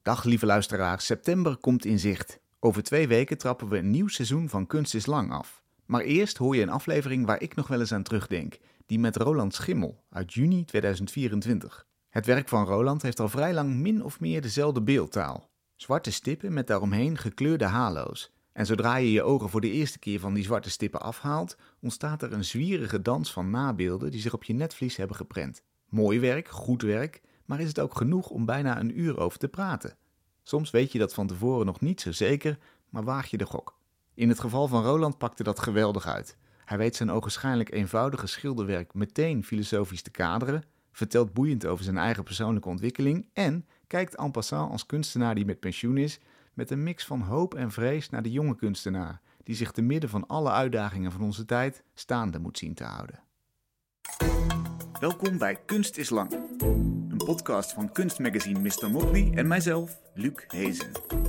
Dag lieve luisteraars, september komt in zicht. Over 2 weken trappen we een nieuw seizoen van Kunst is Lang af. Maar eerst hoor je een aflevering waar ik nog wel eens aan terugdenk. Die met Roland Schimmel uit juni 2024. Het werk van Roland heeft al vrij lang min of meer dezelfde beeldtaal. Zwarte stippen met daaromheen gekleurde halo's. En zodra je je ogen voor de eerste keer van die zwarte stippen afhaalt, ontstaat er een zwierige dans van nabeelden die zich op je netvlies hebben geprent. Mooi werk, goed werk, maar is het ook genoeg om bijna een uur over te praten? Soms weet je dat van tevoren nog niet zo zeker, maar waag je de gok. In het geval van Roland pakte dat geweldig uit. Hij weet zijn ogenschijnlijk eenvoudige schilderwerk meteen filosofisch te kaderen, vertelt boeiend over zijn eigen persoonlijke ontwikkeling en kijkt en passant als kunstenaar die met pensioen is, met een mix van hoop en vrees naar de jonge kunstenaar, die zich te midden van alle uitdagingen van onze tijd staande moet zien te houden. Welkom bij Kunst is Lang, een podcast van kunstmagazine Mr. Motley en mijzelf, Luc Hezen.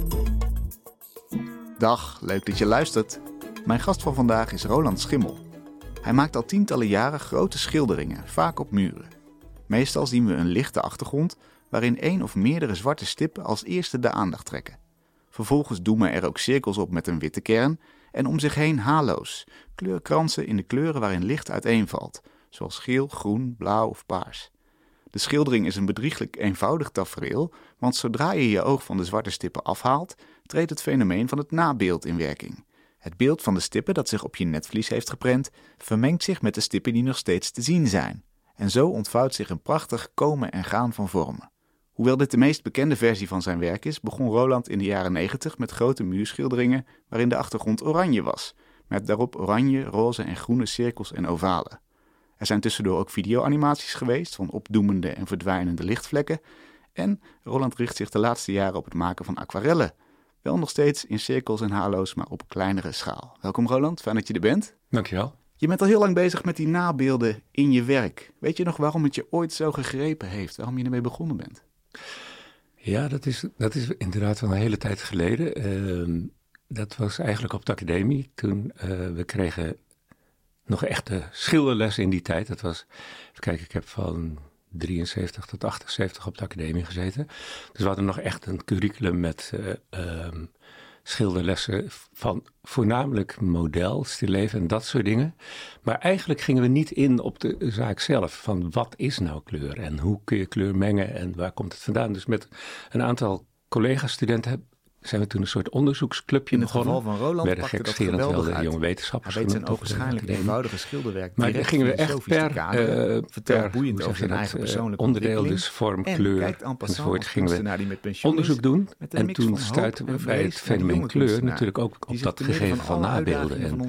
Dag, leuk dat je luistert. Mijn gast van vandaag is Roland Schimmel. Hij maakt al tientallen jaren grote schilderingen, vaak op muren. Meestal zien we een lichte achtergrond, waarin 1 of meerdere zwarte stippen als eerste de aandacht trekken. Vervolgens doemen er ook cirkels op met een witte kern en om zich heen halo's, kleurkransen in de kleuren waarin licht uiteenvalt, zoals geel, groen, blauw of paars. De schildering is een bedrieglijk eenvoudig tafereel, want zodra je je oog van de zwarte stippen afhaalt, treedt het fenomeen van het nabeeld in werking. Het beeld van de stippen dat zich op je netvlies heeft geprent, vermengt zich met de stippen die nog steeds te zien zijn. En zo ontvouwt zich een prachtig komen en gaan van vormen. Hoewel dit de meest bekende versie van zijn werk is, begon Roland in de jaren 90 met grote muurschilderingen waarin de achtergrond oranje was, met daarop oranje, roze en groene cirkels en ovalen. Er zijn tussendoor ook videoanimaties geweest van opdoemende en verdwijnende lichtvlekken en Roland richt zich de laatste jaren op het maken van aquarellen. Wel nog steeds in cirkels en halo's, maar op kleinere schaal. Welkom Roland, fijn dat je er bent. Dankjewel. Je bent al heel lang bezig met die nabeelden in je werk. Weet je nog waarom het je ooit zo gegrepen heeft? Waarom je ermee begonnen bent? Ja, dat is inderdaad wel een hele tijd geleden. Dat was eigenlijk op de academie. Toen we kregen nog echte schilderlessen in die tijd. Dat was, even kijken, ik heb van 73 tot 78 op de academie gezeten. Dus we hadden nog echt een curriculum met schilderlessen van voornamelijk model, stilleven en dat soort dingen. Maar eigenlijk gingen we niet in op de zaak zelf van wat is nou kleur en hoe kun je kleur mengen en waar komt het vandaan. Dus met een aantal collega-studenten zijn we toen een soort onderzoeksclubje begonnen. In het geval van Roland pakte dat geweldig uit. Jonge wetenschappers. Hij weet zijn ogenschijnlijk eenvoudige schilderwerk. Maar daar gingen we echt per boeiend over zijn eigen persoonlijke onderdeel, dus vorm, kleur enzovoort, gingen we onderzoek doen. En toen stuitten we bij het fenomeen kleur natuurlijk ook op dat gegeven van nabeelden.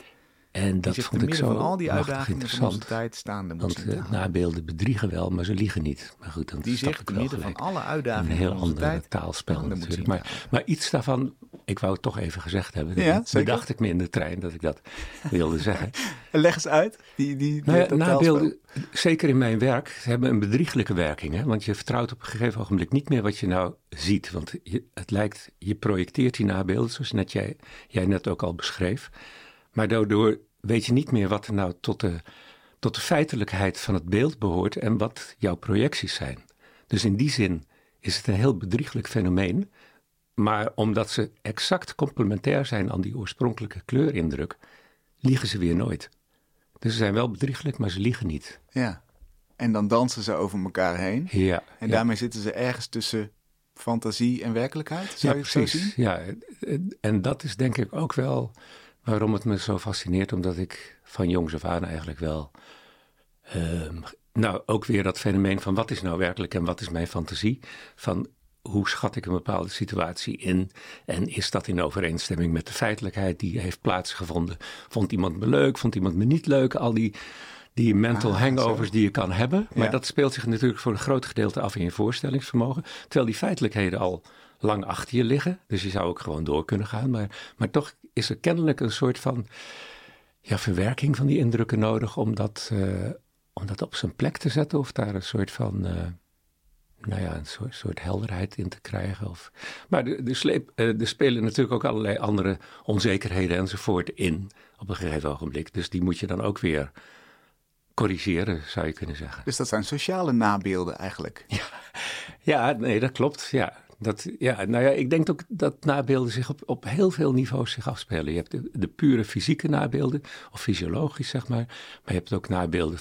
En dat vond ik zo machtig interessant, want nabeelden bedriegen wel, maar ze liegen niet. Maar goed, dan stap ik wel gelijk een heel ander taalspel natuurlijk. Maar iets daarvan, ik wou het toch even gezegd hebben. Dat bedacht ik me in de trein dat ik dat wilde zeggen. Leg eens uit, dat nabeelden, zeker in mijn werk, hebben een bedrieglijke werking. Hè? Want je vertrouwt op een gegeven ogenblik niet meer wat je nou ziet. Want het lijkt, je projecteert die nabeelden, zoals jij net ook al beschreef. Maar daardoor weet je niet meer wat er nou tot de feitelijkheid van het beeld behoort en wat jouw projecties zijn. Dus in die zin is het een heel bedrieglijk fenomeen. Maar omdat ze exact complementair zijn aan die oorspronkelijke kleurindruk, liegen ze weer nooit. Dus ze zijn wel bedrieglijk, maar ze liegen niet. Ja, en dan dansen ze over elkaar heen. Ja. En daarmee zitten ze ergens tussen fantasie en werkelijkheid, zou je het zo zien? Ja, en dat is denk ik ook wel waarom het me zo fascineert, omdat ik van jongs af aan eigenlijk wel ook weer dat fenomeen van wat is nou werkelijk en wat is mijn fantasie, van hoe schat ik een bepaalde situatie in en is dat in overeenstemming met de feitelijkheid die heeft plaatsgevonden. Vond iemand me leuk, vond iemand me niet leuk, al die mental hangovers die je kan hebben. Maar dat speelt zich natuurlijk voor een groot gedeelte af in je voorstellingsvermogen, terwijl die feitelijkheden al lang achter je liggen. Dus je zou ook gewoon door kunnen gaan. Maar toch is er kennelijk een soort van verwerking van die indrukken nodig om dat op zijn plek te zetten of daar een soort van een soort helderheid in te krijgen. Maar er spelen natuurlijk ook allerlei andere onzekerheden enzovoort in op een gegeven ogenblik. Dus die moet je dan ook weer corrigeren, zou je kunnen zeggen. Dus dat zijn sociale nabeelden eigenlijk? Ja, nee, dat klopt, ja. Ik denk ook dat nabeelden zich op heel veel niveaus zich afspelen. Je hebt de pure fysieke nabeelden, of fysiologisch zeg maar. Maar je hebt ook nabeelden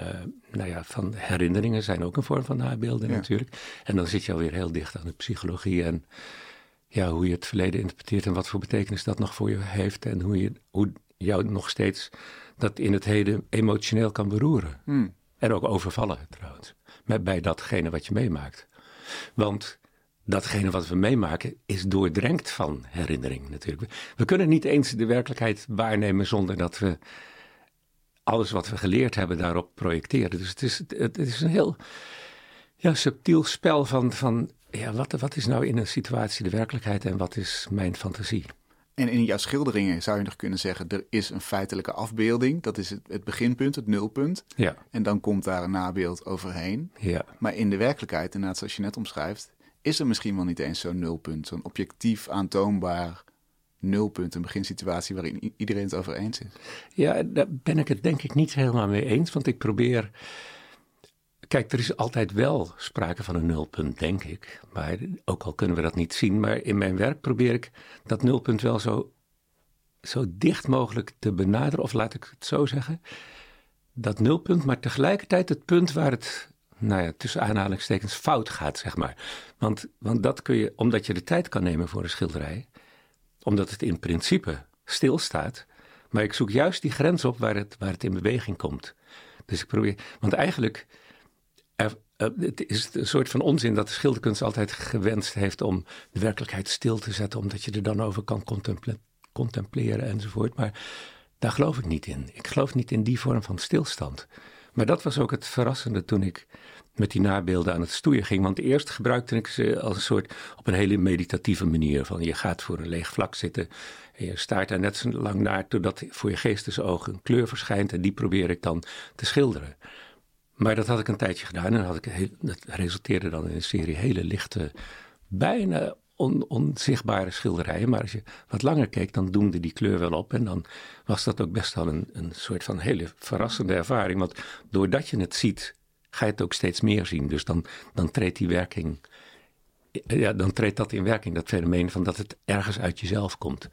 van herinneringen, zijn ook een vorm van nabeelden natuurlijk. En dan zit je alweer heel dicht aan de psychologie en hoe je het verleden interpreteert en wat voor betekenis dat nog voor je heeft. En hoe jou nog steeds dat in het heden emotioneel kan beroeren. En ook overvallen trouwens, bij datgene wat je meemaakt. Want datgene wat we meemaken is doordrenkt van herinnering natuurlijk. We kunnen niet eens de werkelijkheid waarnemen zonder dat we alles wat we geleerd hebben daarop projecteren. Dus het is een heel subtiel spel van wat is nou in een situatie de werkelijkheid en wat is mijn fantasie? En in jouw schilderingen zou je nog kunnen zeggen, er is een feitelijke afbeelding. Dat is het beginpunt, het nulpunt. Ja. En dan komt daar een nabeeld overheen. Ja. Maar in de werkelijkheid, inderdaad zoals je net omschrijft, is er misschien wel niet eens zo'n nulpunt. Zo'n objectief aantoonbaar nulpunt, een beginsituatie waarin iedereen het over eens is. Ja, daar ben ik het denk ik niet helemaal mee eens, want ik probeer... Kijk, er is altijd wel sprake van een nulpunt, denk ik. Maar ook al kunnen we dat niet zien. Maar in mijn werk probeer ik dat nulpunt wel zo dicht mogelijk te benaderen. Of laat ik het zo zeggen. Dat nulpunt, maar tegelijkertijd het punt waar het, tussen aanhalingstekens fout gaat, zeg maar. Want dat kun je, omdat je de tijd kan nemen voor een schilderij. Omdat het in principe stilstaat. Maar ik zoek juist die grens op waar het in beweging komt. Dus ik probeer, want eigenlijk... Het is een soort van onzin dat de schilderkunst altijd gewenst heeft om de werkelijkheid stil te zetten, omdat je er dan over kan contempleren enzovoort. Maar daar geloof ik niet in. Ik geloof niet in die vorm van stilstand. Maar dat was ook het verrassende toen ik met die nabeelden aan het stoeien ging. Want eerst gebruikte ik ze als een soort op een hele meditatieve manier. Van je gaat voor een leeg vlak zitten en je staart daar net zo lang naar totdat voor je geestesoog een kleur verschijnt en die probeer ik dan te schilderen. Maar dat had ik een tijdje gedaan en dat resulteerde dan in een serie hele lichte, bijna onzichtbare schilderijen. Maar als je wat langer keek, dan doemde die kleur wel op. En dan was dat ook best wel een soort van hele verrassende ervaring. Want doordat je het ziet, ga je het ook steeds meer zien. Dus dan treedt die werking, dan treedt dat in werking, dat fenomeen van dat het ergens uit jezelf komt.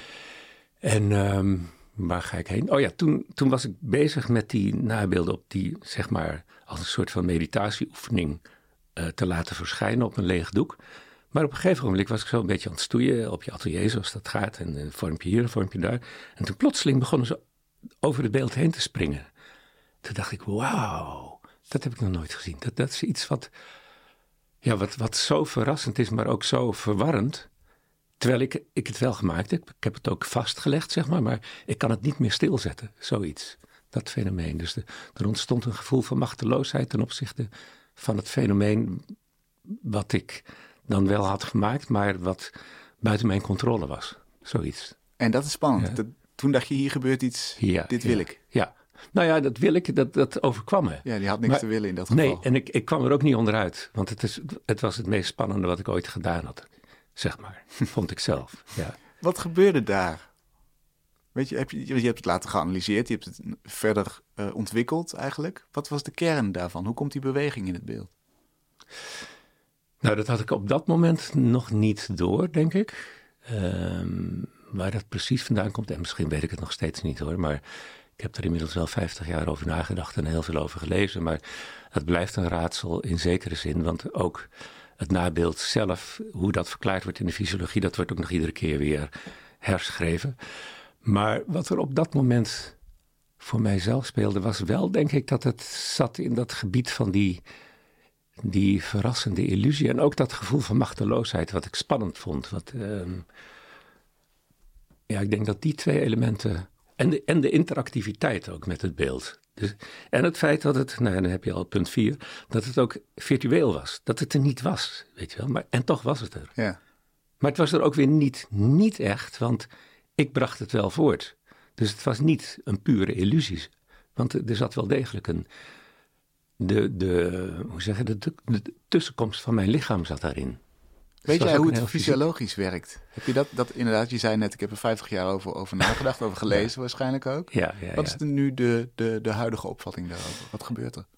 En... waar ga ik heen? Oh ja, toen was ik bezig met die nabeelden op die, zeg maar, als een soort van meditatieoefening te laten verschijnen op een leeg doek. Maar op een gegeven moment was ik zo een beetje aan het stoeien op je atelier, zoals dat gaat. En een vormpje hier, een vormpje daar. En toen plotseling begonnen ze over het beeld heen te springen. Toen dacht ik, wauw, dat heb ik nog nooit gezien. Dat is iets wat zo verrassend is, maar ook zo verwarrend. Terwijl ik het wel gemaakt heb. Ik heb het ook vastgelegd, zeg maar ik kan het niet meer stilzetten, zoiets. Dat fenomeen. Dus er ontstond een gevoel van machteloosheid ten opzichte van het fenomeen wat ik dan wel had gemaakt, maar wat buiten mijn controle was. Zoiets. En dat is spannend. Ja. Toen dacht je, hier gebeurt iets, dit wil ik. Ja. Nou ja, dat wil ik, dat overkwam me. Ja, die had niks te willen in dat geval. Nee, en ik kwam er ook niet onderuit. Want het was het meest spannende wat ik ooit gedaan had. Zeg maar, vond ik zelf. Ja. Wat gebeurde daar? Weet je, je hebt het later geanalyseerd, je hebt het verder ontwikkeld eigenlijk. Wat was de kern daarvan? Hoe komt die beweging in het beeld? Nou, dat had ik op dat moment nog niet door, denk ik. Waar dat precies vandaan komt, en misschien weet ik het nog steeds niet hoor, maar ik heb er inmiddels wel 50 jaar over nagedacht en heel veel over gelezen. Maar het blijft een raadsel in zekere zin, want ook het nabeeld zelf, hoe dat verklaard wordt in de fysiologie, dat wordt ook nog iedere keer weer herschreven. Maar wat er op dat moment voor mijzelf speelde, was wel, denk ik, dat het zat in dat gebied van die verrassende illusie. En ook dat gevoel van machteloosheid, wat ik spannend vond. Ik denk dat die twee elementen, en de interactiviteit ook met het beeld. Dus, en het feit dat het, dan heb je al punt 4, dat het ook virtueel was. Dat het er niet was, weet je wel. En toch was het er. Ja. Maar het was er ook weer niet echt, want ik bracht het wel voort. Dus het was niet een pure illusie. Want er zat wel degelijk de tussenkomst van mijn lichaam zat daarin. Weet jij hoe het fysiologisch werkt? Heb je dat inderdaad, je zei net, ik heb er 50 jaar over nagedacht, over gelezen waarschijnlijk ook. Ja, Wat is nu de huidige opvatting daarover? Wat gebeurt er?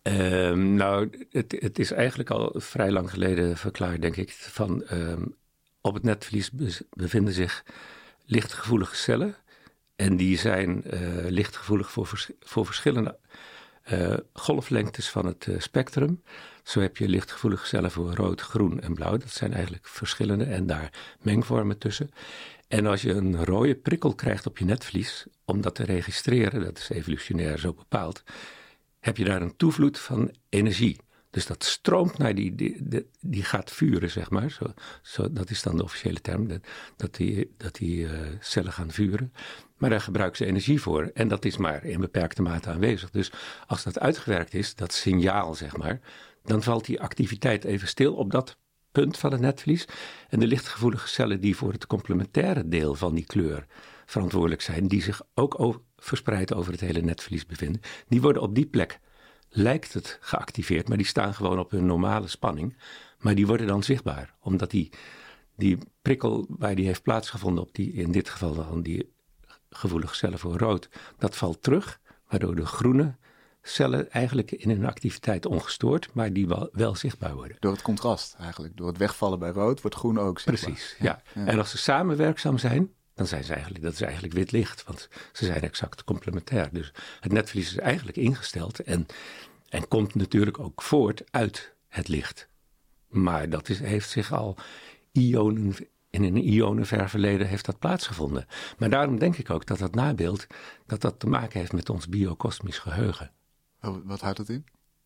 Het is eigenlijk al vrij lang geleden verklaard, denk ik, van op het netvlies bevinden zich lichtgevoelige cellen. En die zijn lichtgevoelig voor verschillende golflengtes van het spectrum. Zo heb je lichtgevoelige cellen voor rood, groen en blauw. Dat zijn eigenlijk verschillende en daar mengvormen tussen. En als je een rode prikkel krijgt op je netvlies, om dat te registreren, dat is evolutionair zo bepaald, heb je daar een toevloed van energie. Dus dat stroomt naar die gaat vuren, zeg maar. Zo, dat is dan de officiële term, dat die cellen gaan vuren. Maar daar gebruiken ze energie voor. En dat is maar in beperkte mate aanwezig. Dus als dat uitgewerkt is, dat signaal, zeg maar, dan valt die activiteit even stil op dat punt van het netvlies. En de lichtgevoelige cellen die voor het complementaire deel van die kleur verantwoordelijk zijn, die zich ook verspreid over het hele netvlies bevinden, die worden op die plek, lijkt het, geactiveerd, maar die staan gewoon op hun normale spanning. Maar die worden dan zichtbaar, omdat die prikkel waar die heeft plaatsgevonden op die, in dit geval dan die gevoelige cellen voor rood, dat valt terug, waardoor de groene cellen eigenlijk in hun activiteit ongestoord, maar die wel zichtbaar worden. Door het contrast eigenlijk, door het wegvallen bij rood wordt groen ook zichtbaar. Precies, ja. En als ze samen werkzaam zijn, dan zijn ze dat is eigenlijk wit licht, want ze zijn exact complementair. Dus het netvlies is eigenlijk ingesteld en komt natuurlijk ook voort uit het licht. Maar dat heeft zich al in een ionenver verleden heeft dat plaatsgevonden. Maar daarom denk ik ook dat dat nabeeld, dat te maken heeft met ons biokosmisch geheugen. Wat houdt dat in?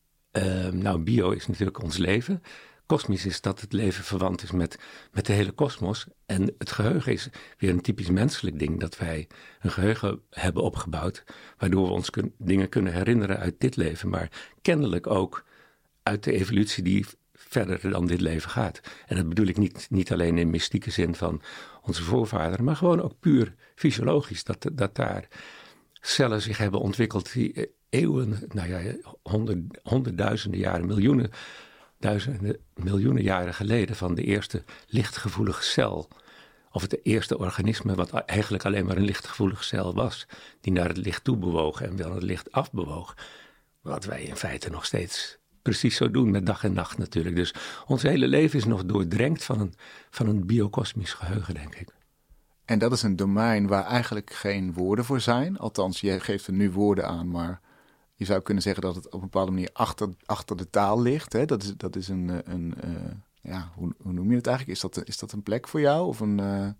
Bio is natuurlijk ons leven. Kosmisch is dat het leven verwant is met de hele kosmos. En het geheugen is weer een typisch menselijk ding. Dat wij een geheugen hebben opgebouwd, waardoor we ons dingen kunnen herinneren uit dit leven. Maar kennelijk ook uit de evolutie die verder dan dit leven gaat. En dat bedoel ik niet alleen in mystieke zin van onze voorvaderen, maar gewoon ook puur fysiologisch. Dat daar cellen zich hebben ontwikkeld die eeuwen, honderdduizenden jaren, miljoenen jaren geleden van de eerste lichtgevoelige cel, of het eerste organisme wat eigenlijk alleen maar een lichtgevoelige cel was, die naar het licht toe bewoog en wel het licht afbewoog. Wat wij in feite nog steeds precies zo doen met dag en nacht natuurlijk. Dus ons hele leven is nog doordrenkt van een biokosmisch geheugen, denk ik. En dat is een domein waar eigenlijk geen woorden voor zijn. Althans, je geeft er nu woorden aan, maar je zou kunnen zeggen dat het op een bepaalde manier achter de taal ligt. Hè? Dat is hoe noem je het eigenlijk? Is dat een plek voor jou? Of een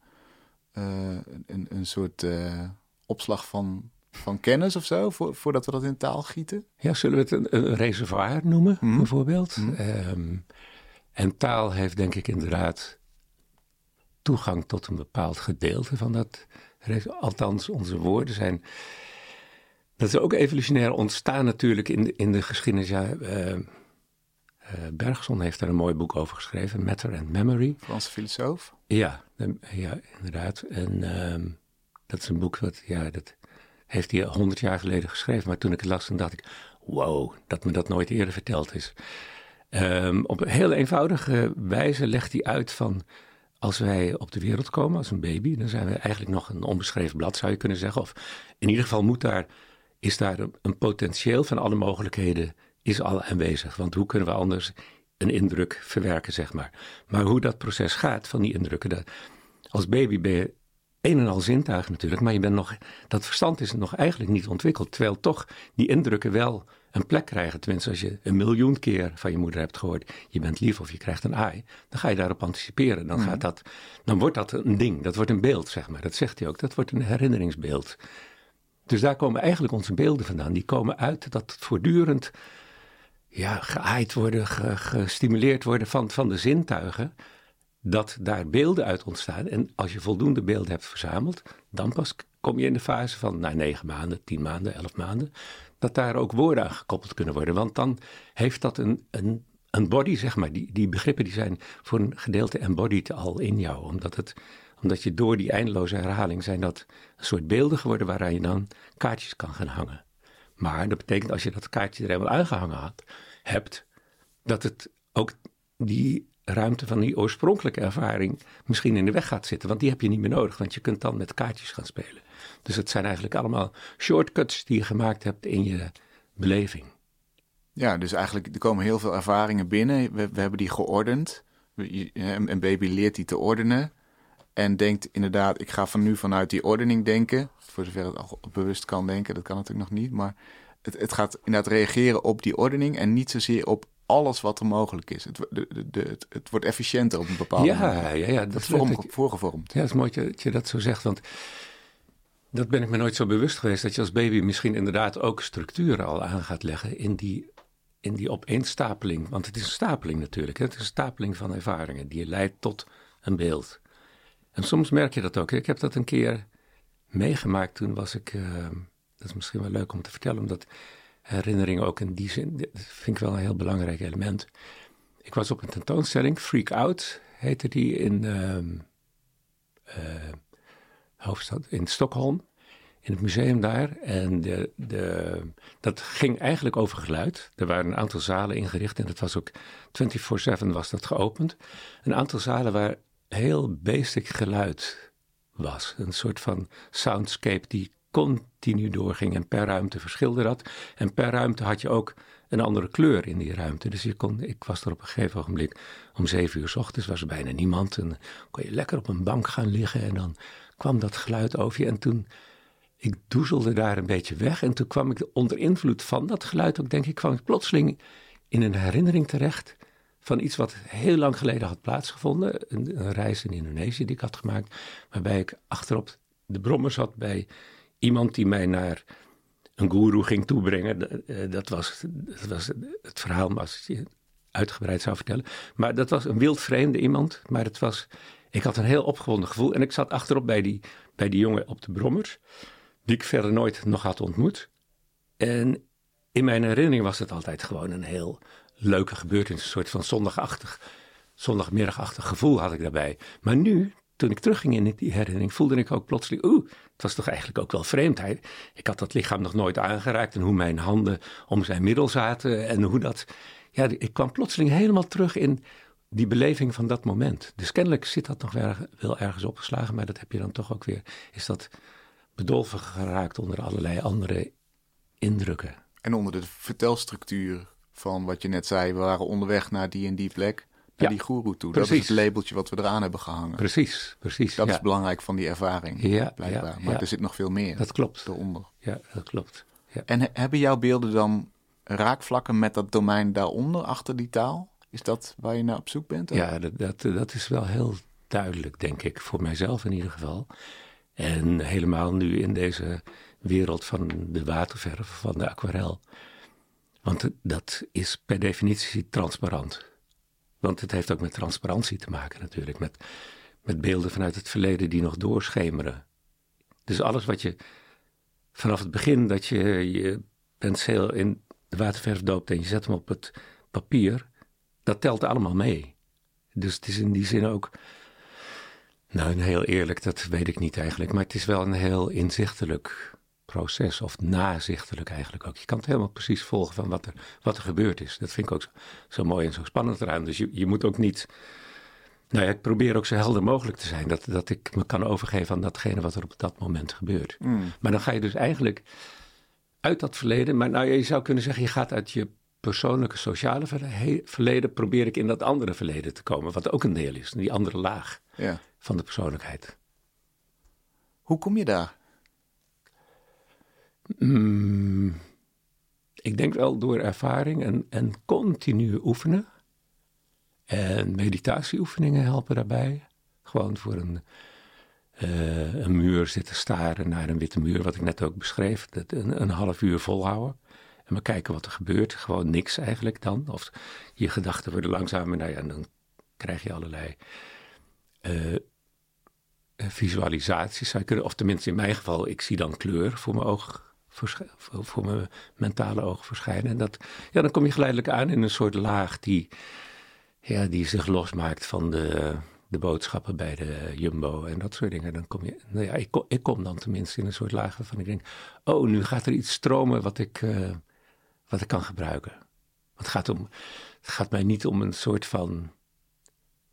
soort opslag van kennis of zo, voordat we dat in taal gieten? Ja, zullen we het een reservoir noemen, bijvoorbeeld? En taal heeft denk ik inderdaad toegang tot een bepaald gedeelte van dat. Althans, onze woorden zijn. Dat is ook evolutionair ontstaan natuurlijk in de geschiedenis. Ja, Bergson heeft daar een mooi boek over geschreven, Matter and Memory. Franse filosoof. Ja, inderdaad. En dat is een boek dat heeft hij 100 jaar geleden geschreven. Maar toen ik het las, dan dacht ik, wow, dat me dat nooit eerder verteld is. Op een heel eenvoudige wijze legt hij uit van, als wij op de wereld komen als een baby, dan zijn we eigenlijk nog een onbeschreven blad, zou je kunnen zeggen. Of in ieder geval is daar een potentieel van alle mogelijkheden is al aanwezig. Want hoe kunnen we anders een indruk verwerken, zeg maar. Maar hoe dat proces gaat van die indrukken, als baby ben je een en al zintuig natuurlijk, maar dat verstand is nog eigenlijk niet ontwikkeld. Terwijl toch die indrukken wel een plek krijgen. Tenminste, als je 1 miljoen keer van je moeder hebt gehoord, je bent lief of je krijgt een aai, dan ga je daarop anticiperen. Dan wordt dat een ding, dat wordt een beeld, zeg maar. Dat zegt hij ook, dat wordt een herinneringsbeeld. Dus daar komen eigenlijk onze beelden vandaan. Die komen uit dat voortdurend geaaid worden, gestimuleerd worden van de zintuigen, dat daar beelden uit ontstaan. En als je voldoende beelden hebt verzameld, dan pas kom je in de fase van 9 maanden, 10 maanden, 11 maanden, dat daar ook woorden aan gekoppeld kunnen worden. Want dan heeft dat een body, zeg maar. Die begrippen die zijn voor een gedeelte embodied al in jou. Omdat je door die eindeloze herhaling zijn dat een soort beelden geworden waaraan je dan kaartjes kan gaan hangen. Maar dat betekent als je dat kaartje er helemaal aangehangen hebt, dat het ook die ruimte van die oorspronkelijke ervaring misschien in de weg gaat zitten. Want die heb je niet meer nodig, want je kunt dan met kaartjes gaan spelen. Dus het zijn eigenlijk allemaal shortcuts die je gemaakt hebt in je beleving. Ja, dus eigenlijk er komen heel veel ervaringen binnen. We hebben die geordend. Een baby leert die te ordenen. En denkt inderdaad, ik ga van nu vanuit die ordening denken. Voor zover het al bewust kan denken, dat kan natuurlijk nog niet. Maar het gaat inderdaad reageren op die ordening en niet zozeer op alles wat er mogelijk is. Het wordt efficiënter op een bepaalde manier. Ja, dat is voorgevormd. Ja, het is mooi dat je dat zo zegt, want dat ben ik me nooit zo bewust geweest, dat je als baby misschien inderdaad ook structuren al aan gaat leggen in die opeenstapeling. Want het is een stapeling natuurlijk. Hè? Het is een stapeling van ervaringen die je leidt tot een beeld. En soms merk je dat ook. Ik heb dat een keer meegemaakt. Toen was ik, dat is misschien wel leuk om te vertellen, omdat herinneringen ook in die zin, dat vind ik wel een heel belangrijk element. Ik was op een tentoonstelling, Freak Out heette die in hoofdstad, in Stockholm, in het museum daar. En dat ging eigenlijk over geluid. Er waren een aantal zalen ingericht en dat was ook 24/7 was dat geopend. Een aantal zalen waar heel basic geluid was. Een soort van soundscape die continu doorging en per ruimte verschilde dat. En per ruimte had je ook een andere kleur in die ruimte. Dus ik was er op een gegeven ogenblik om 7 uur 's ochtends, was er bijna niemand. En dan kon je lekker op een bank gaan liggen en dan kwam dat geluid over je. En toen, ik doezelde daar een beetje weg en toen kwam ik onder invloed van dat geluid ook, denk ik, kwam ik plotseling in een herinnering terecht van iets wat heel lang geleden had plaatsgevonden. Een reis in Indonesië die ik had gemaakt, waarbij ik achterop de brommer zat bij iemand die mij naar een goeroe ging toebrengen. Dat was het verhaal, als ik je uitgebreid zou vertellen. Maar dat was een wildvreemde iemand, maar ik had een heel opgewonden gevoel. En ik zat achterop bij die jongen op de brommers, die ik verder nooit nog had ontmoet. En in mijn herinnering was het altijd gewoon een heel leuke gebeurtenis, een soort van zondagmiddagachtig gevoel had ik daarbij. Maar nu, toen ik terugging in die herinnering, voelde ik ook plotseling, het was toch eigenlijk ook wel vreemd. Ik had dat lichaam nog nooit aangeraakt en hoe mijn handen om zijn middel zaten en hoe dat, ja, ik kwam plotseling helemaal terug in die beleving van dat moment. Dus kennelijk zit dat nog wel ergens opgeslagen, maar dat heb je dan toch ook weer, is dat bedolven geraakt onder allerlei andere indrukken. En onder de vertelstructuur van wat je net zei, we waren onderweg naar die en die plek, naar die goeroe toe. Precies. Dat is het labeltje wat we eraan hebben gehangen. Precies. Dat is belangrijk van die ervaring, blijkbaar. Maar er zit nog veel meer. Dat klopt. Eronder. Ja, dat klopt. Ja. En hebben jouw beelden dan raakvlakken met dat domein daaronder, achter die taal? Is dat waar je naar op zoek bent? Of? Ja, dat is wel heel duidelijk, denk ik, voor mijzelf in ieder geval. En helemaal nu in deze wereld van de waterverf, van de aquarel. Want dat is per definitie transparant. Want het heeft ook met transparantie te maken natuurlijk. Met beelden vanuit het verleden die nog doorschemeren. Dus alles wat je vanaf het begin dat je penseel in de waterverf doopt en je zet hem op het papier, dat telt allemaal mee. Dus het is in die zin ook, nou heel eerlijk, dat weet ik niet eigenlijk. Maar het is wel een heel inzichtelijk proces, of nazichtelijk eigenlijk ook. Je kan het helemaal precies volgen van wat er gebeurd is. Dat vind ik ook zo mooi en zo spannend eraan. Dus je moet ook niet, nou ja, ik probeer ook zo helder mogelijk te zijn, dat ik me kan overgeven aan datgene wat er op dat moment gebeurt. Maar dan ga je dus eigenlijk uit dat verleden, maar nou, je zou kunnen zeggen, je gaat uit je persoonlijke sociale verleden, probeer ik in dat andere verleden te komen, wat ook een deel is, die andere laag van de persoonlijkheid. Hoe kom je daar? Ik denk wel door ervaring en continu oefenen. En meditatieoefeningen helpen daarbij. Gewoon voor een muur zitten staren naar een witte muur, wat ik net ook beschreef. Een half uur volhouden. En maar kijken wat er gebeurt. Gewoon niks eigenlijk dan. Of je gedachten worden langzamer. Nou ja, en dan krijg je allerlei visualisaties. Of tenminste in mijn geval, ik zie dan kleur voor mijn oog. Voor mijn mentale ogen verschijnen. En dan kom je geleidelijk aan in een soort laag die zich losmaakt van de boodschappen bij de Jumbo en dat soort dingen. Dan kom je, nou ja, ik kom dan tenminste in een soort laag waarvan ik denk, nu gaat er iets stromen wat ik kan gebruiken. Het gaat mij niet om een soort van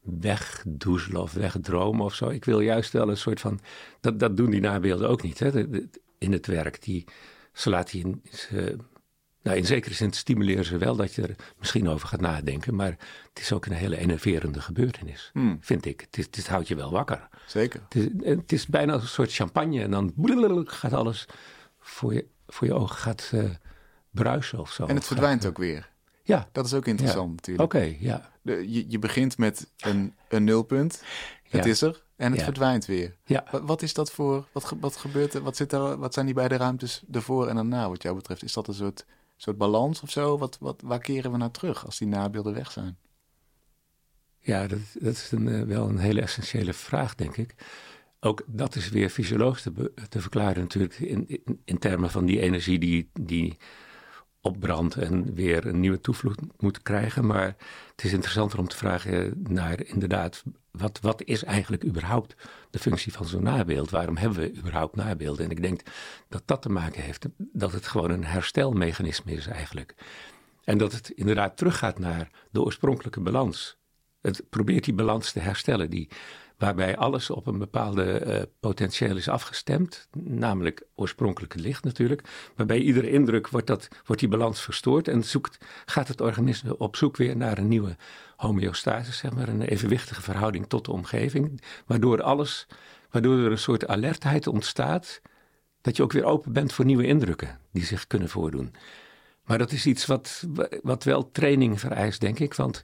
wegdoezelen of wegdromen of zo. Ik wil juist wel een soort van... Dat doen die nabeelden ook niet, hè, in het werk. Ze laten je... in zekere zin stimuleren ze wel dat je er misschien over gaat nadenken. Maar het is ook een hele enerverende gebeurtenis, vind ik. Het houdt je wel wakker. Zeker. Het is bijna een soort champagne. En dan gaat alles voor je ogen gaat bruisen of zo. En het verdwijnt ook weer. Ja. Dat is ook interessant natuurlijk. Oké, ja. Je begint met een nulpunt. Het is er. En het verdwijnt weer. Ja. Wat is dat voor... Wat gebeurt er? Wat zijn die beide ruimtes ervoor en daarna wat jou betreft? Is dat een soort balans of zo? Waar keren we naar terug als die nabeelden weg zijn? Ja, dat is wel een hele essentiële vraag, denk ik. Ook dat is weer fysiologisch te verklaren natuurlijk in termen van die energie die opbrandt en weer een nieuwe toevloed moet krijgen. Maar het is interessanter om te vragen naar inderdaad, wat is eigenlijk überhaupt de functie van zo'n nabeeld? Waarom hebben we überhaupt nabeelden? En ik denk dat te maken heeft dat het gewoon een herstelmechanisme is eigenlijk. En dat het inderdaad teruggaat naar de oorspronkelijke balans. Het probeert die balans te herstellen, waarbij alles op een bepaalde potentieel is afgestemd, namelijk oorspronkelijk het licht natuurlijk. Waarbij iedere indruk wordt die balans verstoord en gaat het organisme op zoek weer naar een nieuwe homeostase, zeg maar, een evenwichtige verhouding tot de omgeving, waardoor er een soort alertheid ontstaat, dat je ook weer open bent voor nieuwe indrukken die zich kunnen voordoen. Maar dat is iets wat wel training vereist, denk ik, want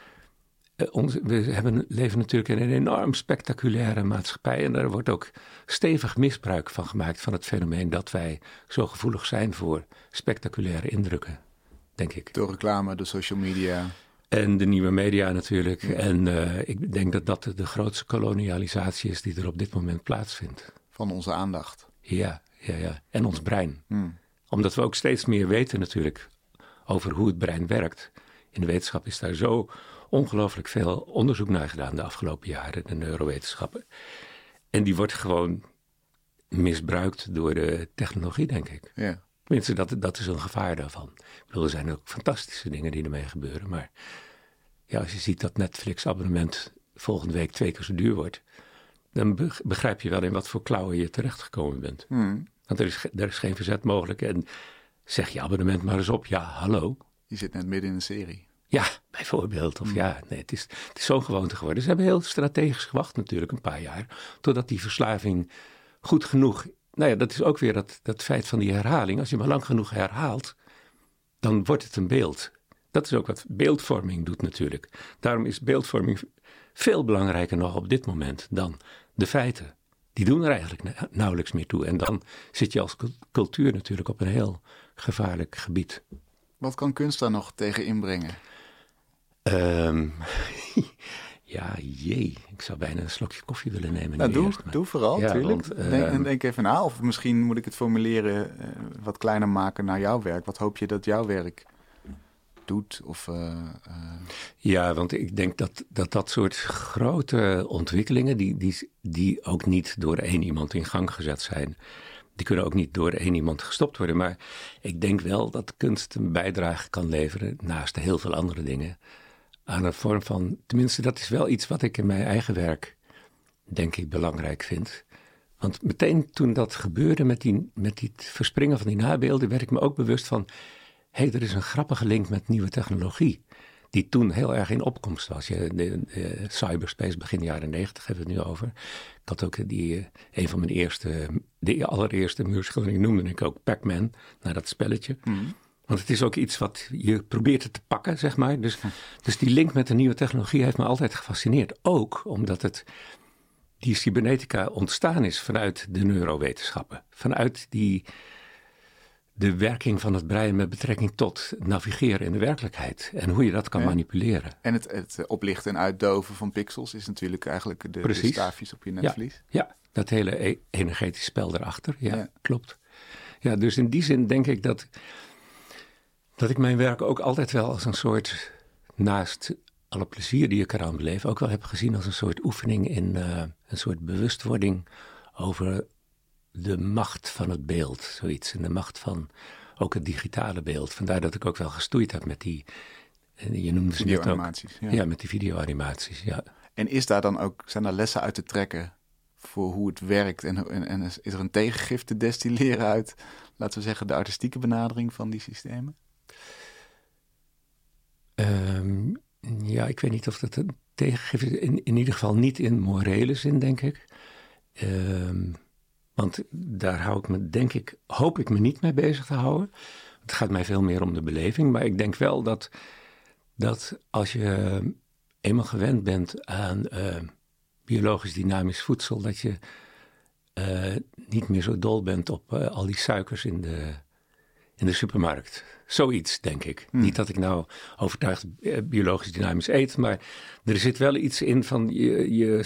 we leven natuurlijk in een enorm spectaculaire maatschappij en daar wordt ook stevig misbruik van gemaakt van het fenomeen dat wij zo gevoelig zijn voor spectaculaire indrukken, denk ik. Door reclame, door social media. En de nieuwe media natuurlijk. Ja. En ik denk dat de grootste kolonialisatie is die er op dit moment plaatsvindt. Van onze aandacht. Ja. En ons brein. Omdat we ook steeds meer weten natuurlijk over hoe het brein werkt. In de wetenschap is daar zo ongelooflijk veel onderzoek naar gedaan de afgelopen jaren, de neurowetenschappen. En die wordt gewoon misbruikt door de technologie, denk ik. Ja. Tenminste, dat is een gevaar daarvan. Ik bedoel, er zijn ook fantastische dingen die ermee gebeuren. Maar ja, als je ziet dat Netflix-abonnement volgende week 2 keer zo duur wordt, dan begrijp je wel in wat voor klauwen je terechtgekomen bent. Want er is geen verzet mogelijk. En zeg je abonnement maar eens op. Ja, hallo. Je zit net midden in een serie. Ja, bijvoorbeeld. Of het is zo'n gewoonte geworden. Ze hebben heel strategisch gewacht natuurlijk een paar jaar, totdat die verslaving goed genoeg... Nou ja, dat is ook weer dat feit van die herhaling. Als je maar lang genoeg herhaalt, dan wordt het een beeld. Dat is ook wat beeldvorming doet natuurlijk. Daarom is beeldvorming veel belangrijker nog op dit moment dan de feiten. Die doen er eigenlijk nauwelijks meer toe. En dan zit je als cultuur natuurlijk op een heel gevaarlijk gebied. Wat kan kunst daar nog tegen inbrengen? Ja, ik zou bijna een slokje koffie willen nemen. Nou, doe vooral, natuurlijk. Denk even na, of misschien moet ik het formuleren wat kleiner maken naar jouw werk. Wat hoop je dat jouw werk doet? Ja, want ik denk dat soort grote ontwikkelingen, die ook niet door één iemand in gang gezet zijn, die kunnen ook niet door één iemand gestopt worden. Maar ik denk wel dat kunst een bijdrage kan leveren, naast heel veel andere dingen, aan een vorm van, tenminste dat is wel iets wat ik in mijn eigen werk, denk ik, belangrijk vind. Want meteen toen dat gebeurde met die verspringen van die nabeelden, werd ik me ook bewust van, er is een grappige link met nieuwe technologie, die toen heel erg in opkomst was. De cyberspace begin jaren 90 hebben we het nu over. Ik had ook een van mijn de allereerste muurschilderingen noemde ik ook Pac-Man, naar dat spelletje. Want het is ook iets wat je probeert te pakken, zeg maar. Dus die link met de nieuwe technologie heeft me altijd gefascineerd. Ook omdat die cybernetica ontstaan is vanuit de neurowetenschappen. Vanuit de werking van het brein met betrekking tot navigeren in de werkelijkheid. En hoe je dat kan manipuleren. En het oplichten en uitdoven van pixels is natuurlijk eigenlijk de staafjes op je netvlies. Ja, dat hele energetische spel erachter. Ja, klopt. Ja, dus in die zin denk ik dat ik mijn werk ook altijd wel als een soort, naast alle plezier die ik eraan beleef, ook wel heb gezien als een soort oefening in een soort bewustwording over de macht van het beeld, zoiets. En de macht van ook het digitale beeld. Vandaar dat ik ook wel gestoeid heb met je noemde ze net ook. Videoanimaties. Met die videoanimaties, ja. En zijn daar lessen uit te trekken voor hoe het werkt? En is er een tegengif te destilleren uit, laten we zeggen, de artistieke benadering van die systemen? Ja, ik weet niet of dat een tegengif is. In ieder geval niet in morele zin, denk ik. Want daar hoop ik me niet mee bezig te houden. Het gaat mij veel meer om de beleving. Maar ik denk wel dat als je eenmaal gewend bent aan biologisch dynamisch voedsel, dat je niet meer zo dol bent op al die suikers in de supermarkt. Zoiets, denk ik. Niet dat ik nou overtuigd biologisch dynamisch eet, maar er zit wel iets in van je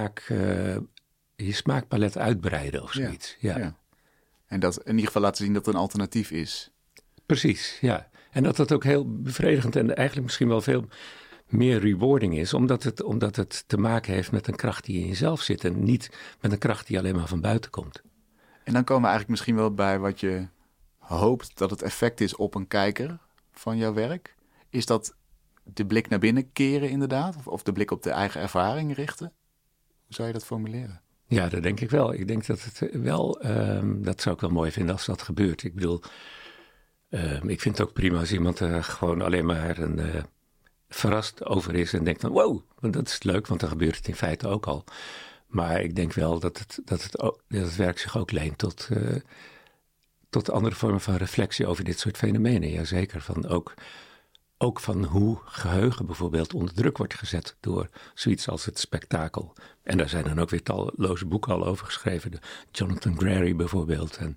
smaakpalet uitbreiden of zoiets. Ja. En dat in ieder geval laten zien dat er een alternatief is. Precies, ja. En dat dat ook heel bevredigend en eigenlijk misschien wel veel meer rewarding is, omdat het te maken heeft met een kracht die in jezelf zit en niet met een kracht die alleen maar van buiten komt. En dan komen we eigenlijk misschien wel bij wat je hoopt dat het effect is op een kijker van jouw werk. Is dat de blik naar binnen keren inderdaad? Of de blik op de eigen ervaring richten? Hoe zou je dat formuleren? Ja, dat denk ik wel. Ik denk dat het wel, dat zou ik wel mooi vinden als dat gebeurt. Ik bedoel, ik vind het ook prima als iemand er gewoon alleen maar verrast over is en denkt van wow, dat is leuk, want dan gebeurt het in feite ook al. Maar ik denk wel dat het werk zich ook leent tot andere vormen van reflectie over dit soort fenomenen. Jazeker, ook van hoe geheugen bijvoorbeeld onder druk wordt gezet door zoiets als het spektakel. En daar zijn dan ook weer talloze boeken al over geschreven. De Jonathan Gray bijvoorbeeld en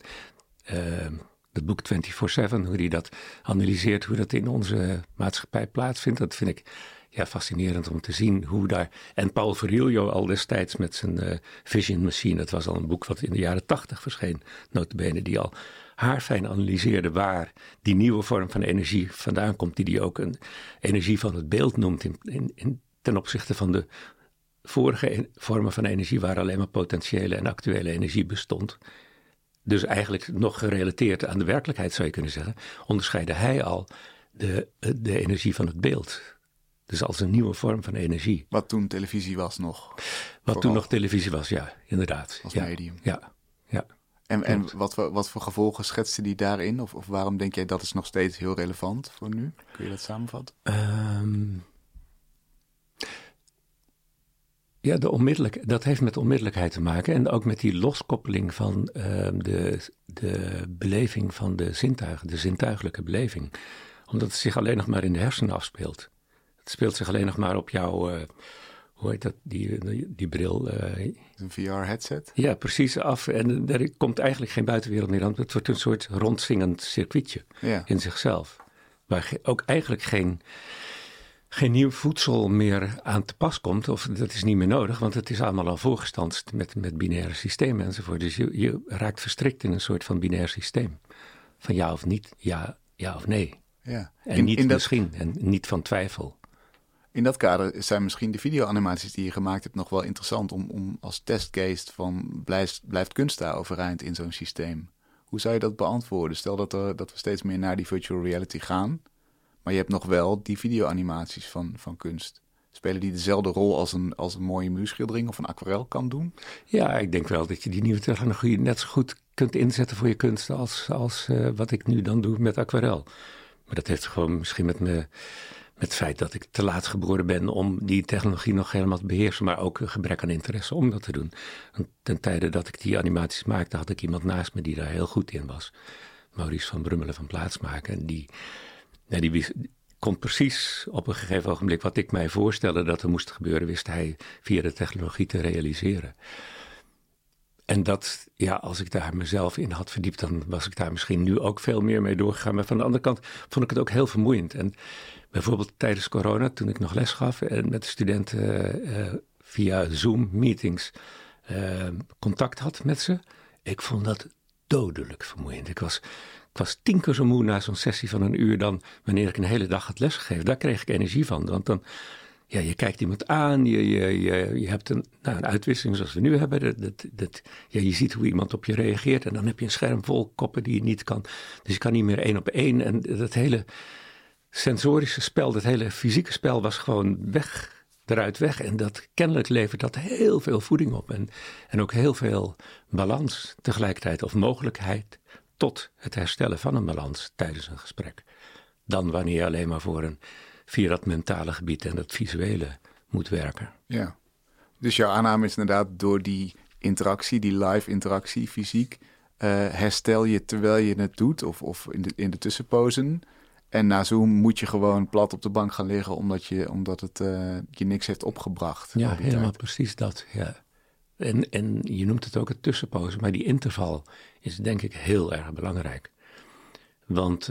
het boek 24/7, hoe hij dat analyseert, hoe dat in onze maatschappij plaatsvindt. Dat vind ik fascinerend om te zien hoe daar... En Paul Virilio al destijds met zijn Vision Machine, dat was al een boek wat in de jaren 80 verscheen, nota bene, die al haarfijn analyseerde waar die nieuwe vorm van energie vandaan komt, die hij ook een energie van het beeld noemt ten opzichte van de vorige vormen van energie waar alleen maar potentiële en actuele energie bestond. Dus eigenlijk nog gerelateerd aan de werkelijkheid zou je kunnen zeggen, onderscheidde hij al de energie van het beeld. Dus als een nieuwe vorm van energie. Wat toen televisie was nog. Wat toen nog televisie was, ja, inderdaad. Als medium. Ja. En wat voor gevolgen schetste die daarin? Of waarom denk jij dat is nog steeds heel relevant voor nu? Kun je dat samenvatten? Ja, dat heeft met onmiddellijkheid te maken. En ook met die loskoppeling van de beleving van de zintuigen. De zintuigelijke beleving. Omdat het zich alleen nog maar in de hersenen afspeelt. Het speelt zich alleen nog maar op jouw... hoe heet dat, die bril? Een VR-headset? Ja, precies af. En er komt eigenlijk geen buitenwereld meer aan. Het wordt een soort rondzingend circuitje in zichzelf. Waar ook eigenlijk geen nieuw voedsel meer aan te pas komt. Of dat is niet meer nodig, want het is allemaal al voorgestanst met binaire systemen enzovoort. Dus je raakt verstrikt in een soort van binair systeem. Van ja of niet, ja of nee. Ja. En niet misschien, en niet van twijfel. In dat kader zijn misschien de videoanimaties die je gemaakt hebt nog wel interessant om als testcase van blijft kunst daar overeind in zo'n systeem. Hoe zou je dat beantwoorden? Stel dat we steeds meer naar die virtual reality gaan, maar je hebt nog wel die videoanimaties van kunst. Spelen die dezelfde rol als een mooie muurschildering of een aquarel kan doen? Ja, ik denk wel dat je die nieuwe technologie net zo goed kunt inzetten voor je kunst als wat ik nu dan doe met aquarel. Maar dat heeft gewoon misschien met het feit dat ik te laat geboren ben om die technologie nog helemaal te beheersen, maar ook een gebrek aan interesse om dat te doen. En ten tijde dat ik die animaties maakte, had ik iemand naast me die daar heel goed in was. Maurice van Brummelen van Plaatsmaken. En die kon precies op een gegeven ogenblik wat ik mij voorstelde dat er moest gebeuren, wist hij via de technologie te realiseren. En dat, als ik daar mezelf in had verdiept, dan was ik daar misschien nu ook veel meer mee doorgegaan. Maar van de andere kant vond ik het ook heel vermoeiend. En bijvoorbeeld tijdens corona, toen ik nog les gaf en met de studenten via Zoom-meetings contact had met ze. Ik vond dat dodelijk vermoeiend. Ik was 10 keer zo moe na zo'n sessie van 1 uur dan wanneer ik een hele dag had lesgegeven. Daar kreeg ik energie van, want dan... Ja, je kijkt iemand aan, je hebt een uitwisseling zoals we nu hebben. Je ziet hoe iemand op je reageert en dan heb je een scherm vol koppen die je niet kan. Dus je kan niet meer 1 op 1. En dat hele sensorische spel, dat hele fysieke spel was gewoon weg eruit weg. En dat kennelijk levert dat heel veel voeding op. En ook heel veel balans tegelijkertijd. Of mogelijkheid tot het herstellen van een balans tijdens een gesprek. Dan wanneer je alleen maar via dat mentale gebied en dat visuele moet werken. Ja, dus jouw aanname is inderdaad door die interactie, die live interactie, fysiek, herstel je terwijl je het doet of in de tussenpozen. En na Zoom moet je gewoon plat op de bank gaan liggen omdat het je niks heeft opgebracht. Ja, helemaal precies dat, ja. En je noemt het ook het tussenpozen, maar die interval is denk ik heel erg belangrijk. Want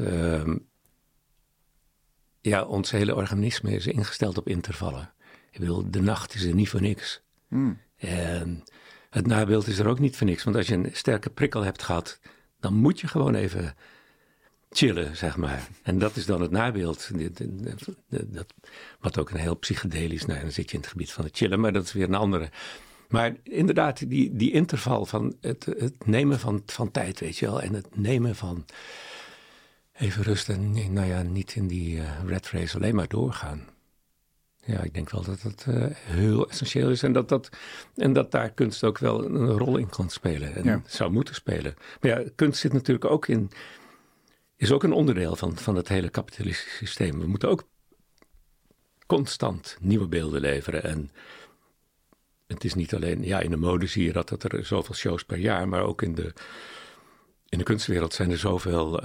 ons hele organisme is ingesteld op intervallen. Ik bedoel, de nacht is er niet voor niks. En het nabeeld is er ook niet voor niks. Want als je een sterke prikkel hebt gehad, dan moet je gewoon even chillen, zeg maar. En dat is dan het nabeeld. Wat ook een heel psychedelisch, dan zit je in het gebied van het chillen, maar dat is weer een andere. Maar inderdaad, die interval van het nemen van tijd, weet je wel. En het nemen van even rust en niet in die rat race alleen maar doorgaan. Ja, ik denk wel dat dat heel essentieel is. En dat daar kunst ook wel een rol in kan spelen. En zou moeten spelen. Maar ja, kunst zit natuurlijk ook is ook een onderdeel van het hele kapitalistische systeem. We moeten ook constant nieuwe beelden leveren. En het is niet alleen, in de mode zie je dat er zoveel shows per jaar, maar ook in de kunstwereld zijn er zoveel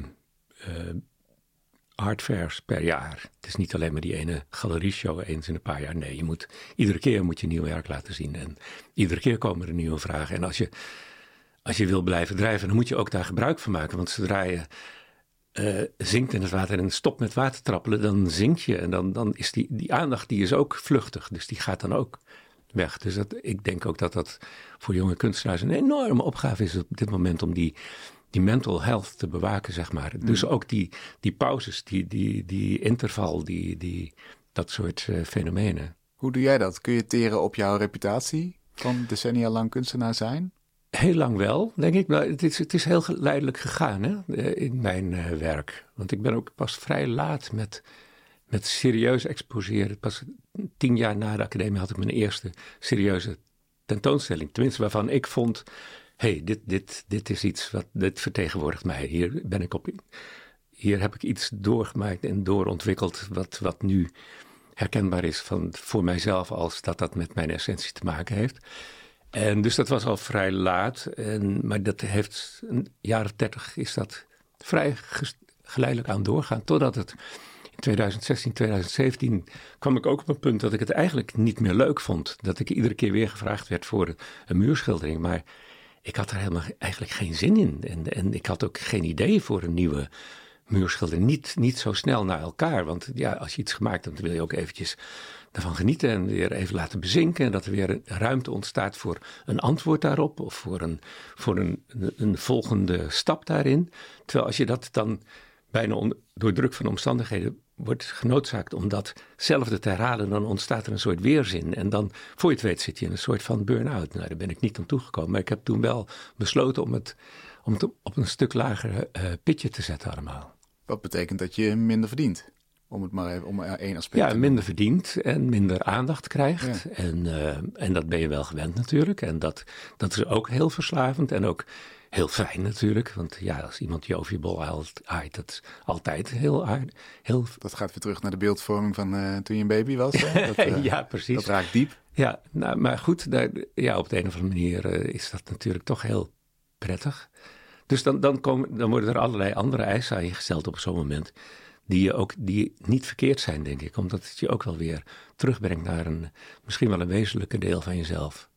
art fairs per jaar. Het is niet alleen maar die ene galerieshow eens in een paar jaar. Nee, iedere keer moet je nieuw werk laten zien. En iedere keer komen er nieuwe vragen. En als je wil blijven drijven, dan moet je ook daar gebruik van maken. Want zodra je zinkt in het water en stopt met water trappelen, dan zink je. En dan is die aandacht die is ook vluchtig. Dus die gaat dan ook weg. Dus ik denk ook dat voor jonge kunstenaars een enorme opgave is op dit moment om die mental health te bewaken, zeg maar. Dus ook die pauzes, die interval, dat soort fenomenen. Hoe doe jij dat? Kun je teren op jouw reputatie van decennia lang kunstenaar zijn? Heel lang wel, denk ik. Maar het is heel geleidelijk gegaan in mijn werk. Want ik ben ook pas vrij laat met serieus exposeren. Pas 10 jaar na de academie had ik mijn eerste serieuze tentoonstelling. Tenminste, waarvan ik vond, dit is iets dit vertegenwoordigt mij. Hier heb ik iets doorgemaakt en doorontwikkeld wat nu herkenbaar is voor mijzelf als dat met mijn essentie te maken heeft. En dus dat was al vrij laat. Maar dat heeft een jaar of 30 is dat vrij geleidelijk aan doorgaan. Totdat het in 2016, 2017 kwam ik ook op een punt dat ik het eigenlijk niet meer leuk vond. Dat ik iedere keer weer gevraagd werd voor een muurschildering. Maar ik had er eigenlijk geen zin in. En ik had ook geen idee voor een nieuwe muurschildering. Niet zo snel na elkaar. Want als je iets gemaakt hebt, dan wil je ook eventjes daarvan genieten en weer even laten bezinken. En dat er weer ruimte ontstaat voor een antwoord daarop. Of voor een volgende stap daarin. Terwijl als je dat dan bijna door druk van omstandigheden wordt genoodzaakt om datzelfde te herhalen, dan ontstaat er een soort weerzin. En dan, voor je het weet, zit je in een soort van burn-out. Nou, daar ben ik niet aan toegekomen. Maar ik heb toen wel besloten om het op een stuk lager pitje te zetten allemaal. Wat betekent dat je minder verdient? Om het maar even om één aspect te minder verdient en minder aandacht krijgt. Ja. En dat ben je wel gewend natuurlijk. En dat is ook heel verslavend en ook heel fijn natuurlijk. Want als iemand je over je bol aait, dat is altijd heel aardig. Dat gaat weer terug naar de beeldvorming van toen je een baby was. Hè? Ja, precies. Dat raakt diep. Ja, maar goed, op de een of andere manier is dat natuurlijk toch heel prettig. Dus dan worden er allerlei andere eisen aan je gesteld op zo'n moment, die niet verkeerd zijn, denk ik. Omdat het je ook wel weer terugbrengt naar misschien wel een wezenlijke deel van jezelf.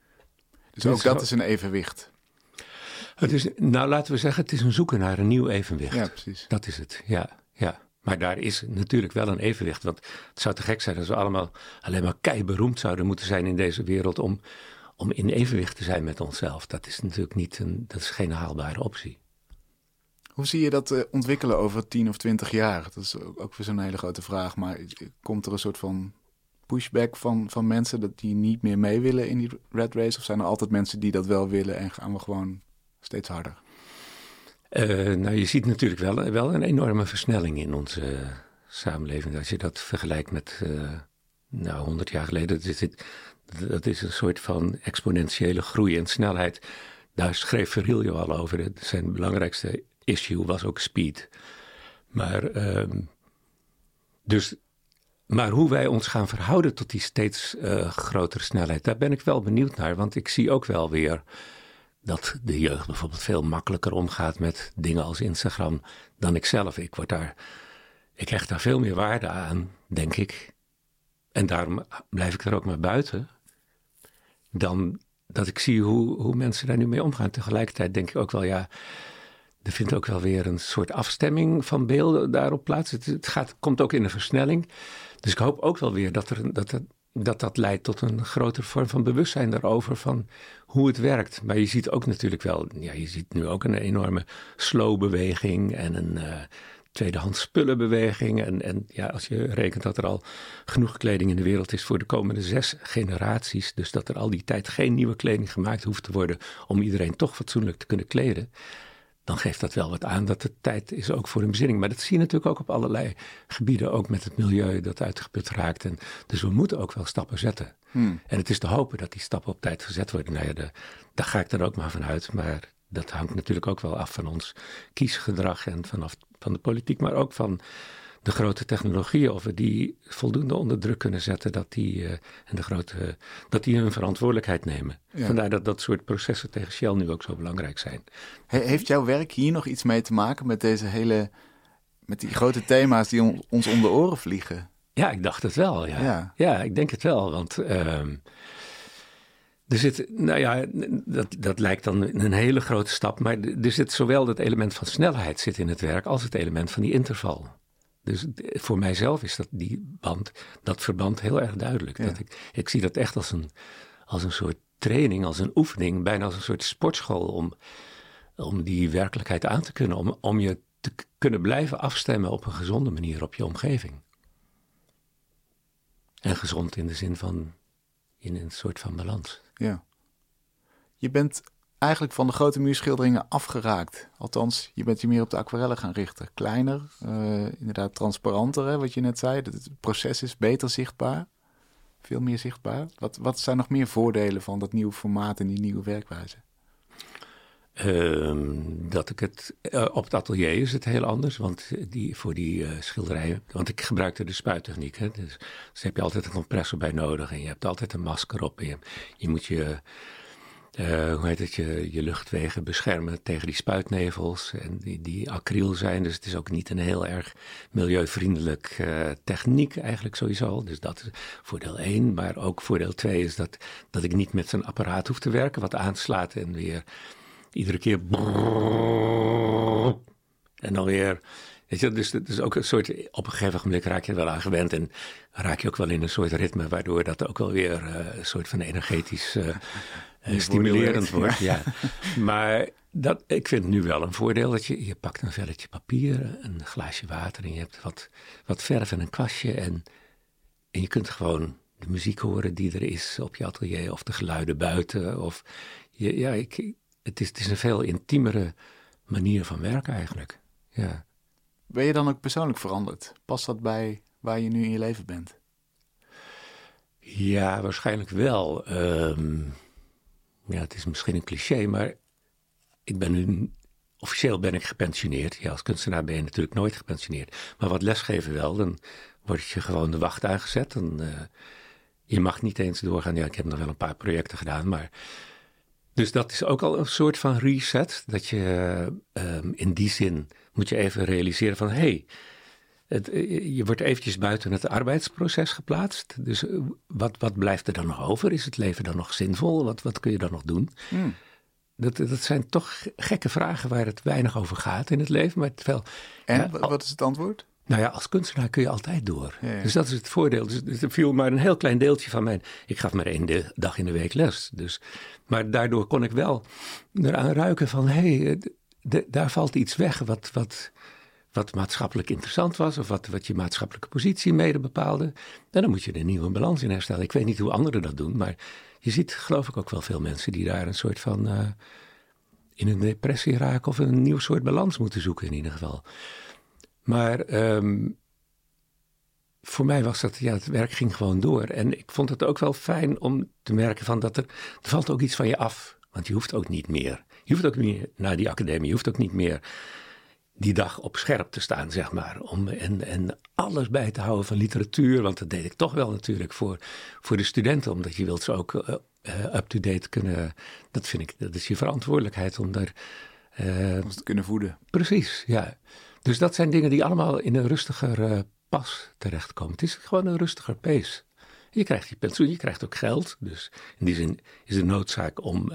Dus ook dat is een evenwicht. Het is, laten we zeggen, het is een zoeken naar een nieuw evenwicht. Ja, precies. Dat is het, ja. Maar daar is natuurlijk wel een evenwicht. Want het zou te gek zijn als we allemaal alleen maar keiberoemd zouden moeten zijn in deze wereld om in evenwicht te zijn met onszelf. Dat is natuurlijk dat is geen haalbare optie. Hoe zie je dat ontwikkelen over 10 of 20 jaar? Dat is ook weer zo'n hele grote vraag. Maar komt er een soort van pushback van mensen dat die niet meer mee willen in die rat race? Of zijn er altijd mensen die dat wel willen en gaan we gewoon steeds harder? Je ziet natuurlijk wel een enorme versnelling in onze samenleving. Als je dat vergelijkt met nou 100 jaar geleden, dat is een soort van exponentiële groei en snelheid. Daar schreef Virilio al over. Zijn belangrijkste issue was ook speed. Maar hoe wij ons gaan verhouden tot die steeds grotere snelheid, daar ben ik wel benieuwd naar. Want ik zie ook wel weer dat de jeugd bijvoorbeeld veel makkelijker omgaat met dingen als Instagram dan ik zelf. Ik hecht daar veel meer waarde aan, denk ik. En daarom blijf ik er ook maar buiten. Dan dat ik zie hoe mensen daar nu mee omgaan. Tegelijkertijd denk ik ook wel, ja, er vindt ook wel weer een soort afstemming van beelden daarop plaats. Het komt ook in een versnelling. Dus ik hoop ook wel weer dat leidt tot een grotere vorm van bewustzijn daarover van hoe het werkt. Maar je ziet ook natuurlijk wel, ja, je ziet nu ook een enorme slow-beweging en een tweedehands spullenbeweging. En ja, als je rekent dat er al genoeg kleding in de wereld is voor de komende 6 generaties, dus dat er al die tijd geen nieuwe kleding gemaakt hoeft te worden om iedereen toch fatsoenlijk te kunnen kleden, dan geeft dat wel wat aan dat het tijd is ook voor een bezinning. Maar dat zie je natuurlijk ook op allerlei gebieden, ook met het milieu dat uitgeput raakt. En dus we moeten ook wel stappen zetten. En het is te hopen dat die stappen op tijd gezet worden. Nou ja, daar ga ik dan ook maar vanuit. Maar dat hangt natuurlijk ook wel af van ons kiesgedrag en van de politiek, maar ook van de grote technologieën, of we die voldoende onder druk kunnen zetten dat die hun verantwoordelijkheid nemen. Ja. Vandaar dat soort processen tegen Shell nu ook zo belangrijk zijn. Heeft jouw werk hier nog iets mee te maken met met die grote thema's die ons om de oren vliegen? Ja, ik dacht het wel. Ja, ik denk het wel, want er zit, nou ja, dat lijkt dan een hele grote stap, maar er zit zowel dat element van snelheid zit in het werk als het element van die interval. Dus voor mijzelf is dat verband heel erg duidelijk. Ja. Ik zie dat echt als een soort training, als een oefening, bijna als een soort sportschool om die werkelijkheid aan te kunnen. Om je te kunnen blijven afstemmen op een gezonde manier op je omgeving. En gezond in de zin van in een soort van balans. Ja. Je bent eigenlijk van de grote muurschilderingen afgeraakt. Althans, je bent je meer op de aquarellen gaan richten. Kleiner, inderdaad transparanter, hè, wat je net zei. Het proces is beter zichtbaar. Veel meer zichtbaar. Wat zijn nog meer voordelen van dat nieuwe formaat en die nieuwe werkwijze? Dat ik het op het atelier is het heel anders, want voor die schilderijen, want ik gebruikte de spuittechniek, hè, dus heb je altijd een compressor bij nodig en je hebt altijd een masker op en je moet je luchtwegen beschermen tegen die spuitnevels en die acryl zijn, dus het is ook niet een heel erg milieuvriendelijk techniek eigenlijk sowieso, dus dat is voordeel 1, maar ook voordeel 2 is dat ik niet met zo'n apparaat hoef te werken wat aanslaat en weer iedere keer en dan weer, weet je, dus het is ook een soort, op een gegeven moment raak je er wel aan gewend en raak je ook wel in een soort ritme, waardoor dat ook wel weer een soort van energetisch stimulerend wordt. Ja. Maar ik vind nu wel een voordeel dat je pakt een velletje papier, een glaasje water en je hebt wat verf en een kwastje en je kunt gewoon de muziek horen die er is op je atelier of de geluiden buiten of het is een veel intiemere manier van werken eigenlijk. Ja. Ben je dan ook persoonlijk veranderd? Past dat bij waar je nu in je leven bent? Ja, waarschijnlijk wel. Het is misschien een cliché, maar officieel ben ik gepensioneerd. Ja, als kunstenaar ben je natuurlijk nooit gepensioneerd. Maar wat lesgeven wel, dan word je gewoon de wacht aangezet. Je mag niet eens doorgaan. Ja, ik heb nog wel een paar projecten gedaan, maar dus dat is ook al een soort van reset. Dat je in die zin moet je even realiseren van je wordt eventjes buiten het arbeidsproces geplaatst. Dus wat blijft er dan nog over? Is het leven dan nog zinvol? Wat kun je dan nog doen? Dat zijn toch gekke vragen waar het weinig over gaat in het leven. Maar wat is het antwoord? Nou ja, als kunstenaar kun je altijd door. Ja. Dus dat is het voordeel. Dus er viel maar een heel klein deeltje van mijn. Ik gaf maar 1 dag in de week les. Maar daardoor kon ik wel eraan ruiken van daar valt iets weg wat maatschappelijk interessant was. Of wat je maatschappelijke positie mede bepaalde. En dan moet je er een nieuwe balans in herstellen. Ik weet niet hoe anderen dat doen. Maar je ziet geloof ik ook wel veel mensen die daar een soort van in een depressie raken. Of een nieuw soort balans moeten zoeken in ieder geval. Maar voor mij was dat, het werk ging gewoon door. En ik vond het ook wel fijn om te merken van dat er valt ook iets van je af. Want je hoeft ook niet meer. Je hoeft ook niet meer naar die academie. Je hoeft ook niet meer die dag op scherp te staan, zeg maar. En alles bij te houden van literatuur. Want dat deed ik toch wel natuurlijk voor de studenten. Omdat je wilt ze ook up-to-date kunnen. Dat is je verantwoordelijkheid om daar... om te kunnen voeden. Precies, ja. Dus dat zijn dingen die allemaal in een rustiger pas terechtkomen. Het is gewoon een rustiger pace. Je krijgt je pensioen, je krijgt ook geld. Dus in die zin is de noodzaak om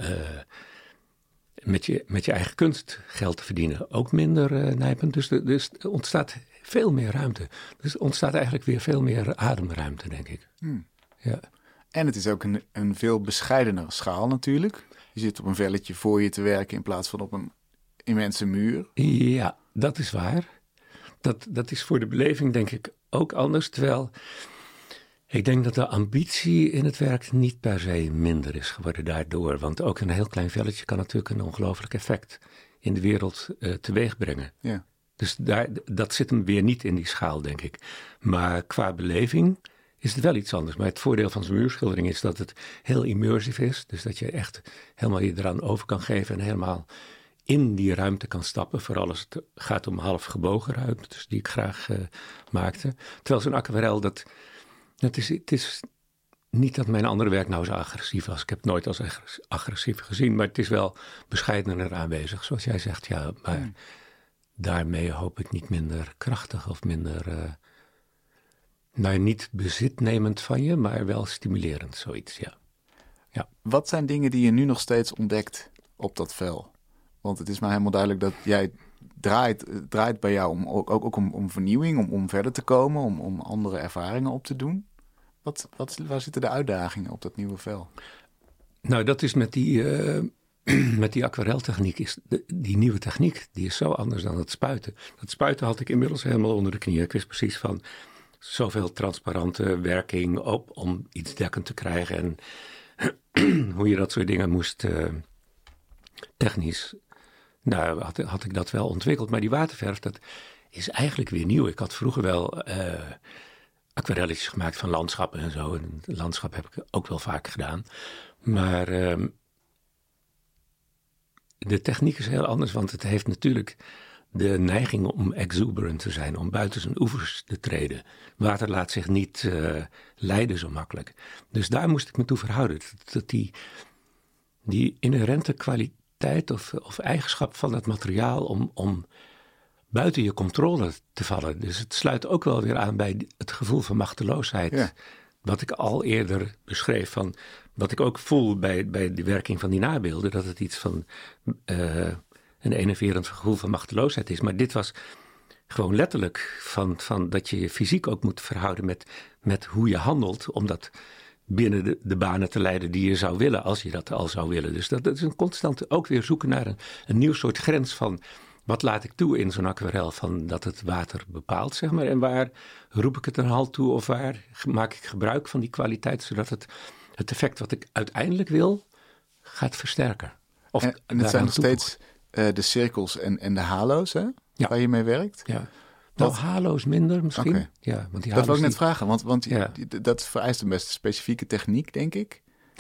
met je eigen kunst geld te verdienen ook minder nijpend. Dus er ontstaat veel meer ruimte. Dus er ontstaat eigenlijk weer veel meer ademruimte, denk ik. Ja. En het is ook een veel bescheidenere schaal natuurlijk. Je zit op een velletje voor je te werken in plaats van op een immense muur. Ja, dat is waar. Dat is voor de beleving denk ik ook anders. Terwijl ik denk dat de ambitie in het werk niet per se minder is geworden daardoor. Want ook een heel klein velletje kan natuurlijk een ongelooflijk effect in de wereld teweeg brengen. Ja. Dus dat zit hem weer niet in die schaal, denk ik. Maar qua beleving is het wel iets anders. Maar het voordeel van zo'n muurschildering is dat het heel immersive is. Dus dat je echt helemaal je eraan over kan geven en helemaal in die ruimte kan stappen. Vooral als het gaat om half gebogen ruimtes die ik graag maakte. Terwijl zo'n aquarel, het is niet dat mijn andere werk nou zo agressief was. Ik heb het nooit als agressief gezien. Maar het is wel bescheidener aanwezig, zoals jij zegt. Ja, maar daarmee hoop ik niet minder krachtig of minder... niet bezitnemend van je, maar wel stimulerend, zoiets, ja. Wat zijn dingen die je nu nog steeds ontdekt op dat vel? Want het is mij helemaal duidelijk dat jij draait bij jou ook om vernieuwing, om verder te komen, om andere ervaringen op te doen. Waar zitten de uitdagingen op dat nieuwe vel? Nou, dat is met die aquareltechniek, die nieuwe techniek, die is zo anders dan het spuiten. Dat spuiten had ik inmiddels helemaal onder de knie. Ik wist precies van zoveel transparante werking op om iets dekkend te krijgen en hoe je dat soort dingen moest technisch. Nou, had ik dat wel ontwikkeld. Maar die waterverf, dat is eigenlijk weer nieuw. Ik had vroeger wel aquarelletjes gemaakt van landschappen en zo. En het landschap heb ik ook wel vaak gedaan. Maar de techniek is heel anders, want het heeft natuurlijk de neiging om exuberant te zijn, om buiten zijn oevers te treden. Water laat zich niet leiden zo makkelijk. Dus daar moest ik me toe verhouden. Dat die inherente kwaliteit of eigenschap van het materiaal om buiten je controle te vallen. Dus het sluit ook wel weer aan bij het gevoel van machteloosheid. Ja. Wat ik al eerder beschreef, van wat ik ook voel bij de werking van die nabeelden, dat het iets van een enerverend gevoel van machteloosheid is. Maar dit was gewoon letterlijk van dat je je fysiek ook moet verhouden met hoe je handelt, om dat binnen de banen te leiden die je zou willen, als je dat al zou willen. Dus dat is een constant ook weer zoeken naar een nieuw soort grens van wat laat ik toe in zo'n aquarel, van dat het water bepaalt, zeg maar. En waar roep ik het een halt toe, of waar maak ik gebruik van die kwaliteit, zodat het effect wat ik uiteindelijk wil, gaat versterken. En het zijn nog steeds de cirkels en de halo's, hè? Ja. Waar je mee werkt? Ja. Nou, halo's minder misschien. Okay. Ja, want die dat wil ik net vragen, want dat vereist een best specifieke techniek, denk ik.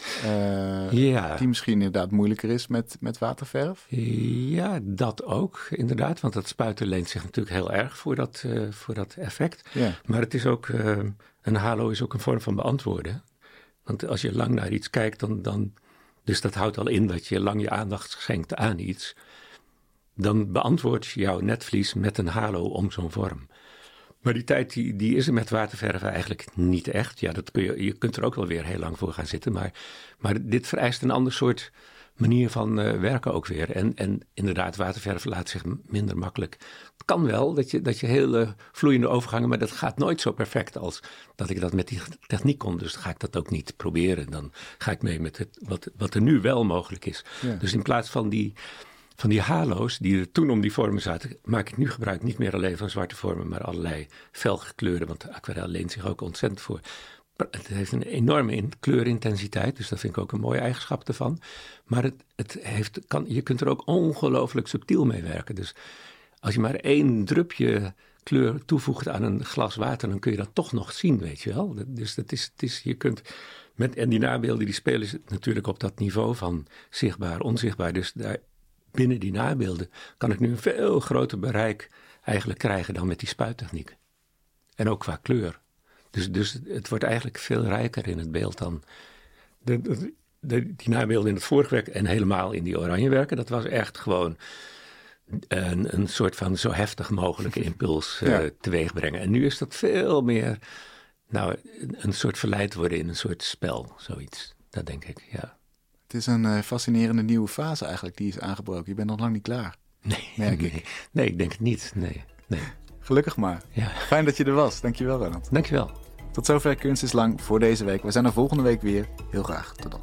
Die misschien inderdaad moeilijker is met waterverf. Ja, dat ook inderdaad. Want dat spuiten leent zich natuurlijk heel erg voor dat effect. Ja. Maar het is ook, een halo is ook een vorm van beantwoorden. Want als je lang naar iets kijkt, dan dus dat houdt al in dat je lang je aandacht schenkt aan iets. Dan beantwoord je jouw netvlies met een halo om zo'n vorm. Maar die tijd die is er met waterverven eigenlijk niet echt. Ja, je kunt er ook wel weer heel lang voor gaan zitten. Maar dit vereist een ander soort manier van werken ook weer. En inderdaad, waterverf laat zich minder makkelijk. Het kan wel dat je hele vloeiende overgangen, maar dat gaat nooit zo perfect als dat ik dat met die techniek kon. Dus dan ga ik dat ook niet proberen. Dan ga ik mee met wat er nu wel mogelijk is. Ja. Dus in plaats van die halo's die er toen om die vormen zaten, maak ik nu gebruik niet meer alleen van zwarte vormen, maar allerlei felge kleuren, want de aquarel leent zich ook ontzettend voor. Het heeft een enorme kleurintensiteit, dus dat vind ik ook een mooie eigenschap ervan. Maar je kunt er ook ongelooflijk subtiel mee werken. Dus als je maar 1 drupje kleur toevoegt aan een glas water, dan kun je dat toch nog zien, weet je wel. Dus je kunt en die nabeelden die spelen natuurlijk op dat niveau van zichtbaar, onzichtbaar. Dus daar, binnen die nabeelden kan ik nu een veel groter bereik eigenlijk krijgen dan met die spuittechniek. En ook qua kleur. Dus het wordt eigenlijk veel rijker in het beeld dan die nabeelden in het vorige werk en helemaal in die oranje werken. Dat was echt gewoon een soort van zo heftig mogelijke impuls teweeg brengen. En nu is dat veel meer een soort verleid worden in een soort spel, zoiets. Dat denk ik, ja. Het is een fascinerende nieuwe fase eigenlijk die is aangebroken. Je bent nog lang niet klaar. Nee, ik denk het niet. Nee. Gelukkig maar. Ja. Fijn dat je er was. Dankjewel, Ronald. Dankjewel. Tot zover Kunst is Lang voor deze week. We zijn er volgende week weer. Heel graag. Tot dan.